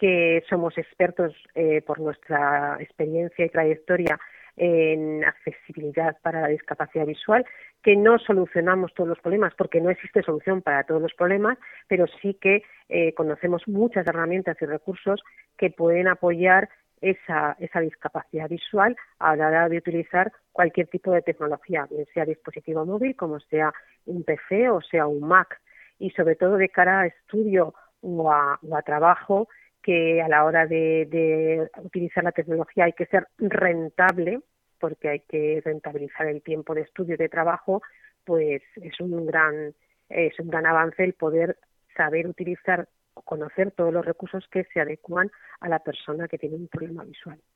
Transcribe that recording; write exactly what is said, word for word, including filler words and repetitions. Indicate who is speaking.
Speaker 1: que somos expertos eh, por nuestra experiencia y trayectoria en accesibilidad para la discapacidad visual, que no solucionamos todos los problemas porque no existe solución para todos los problemas, pero sí que eh, conocemos muchas herramientas y recursos que pueden apoyar esa, esa discapacidad visual a la hora de utilizar cualquier tipo de tecnología, bien sea dispositivo móvil, como sea un P C o sea un Mac, y sobre todo de cara a estudio o a, o a trabajo, que a la hora de, de utilizar la tecnología hay que ser rentable, porque hay que rentabilizar el tiempo de estudio y de trabajo, pues es un gran, es un gran avance el poder saber utilizar o conocer todos los recursos que se adecuan a la persona que tiene un problema visual.